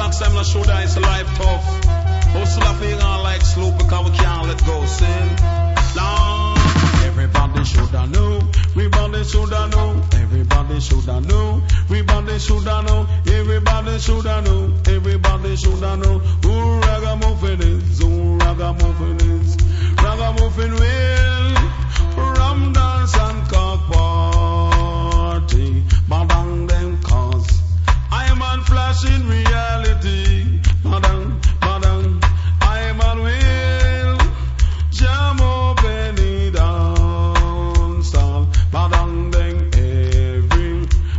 ask them to show that it's life tough. Hustle up here on like slope because we can't let go.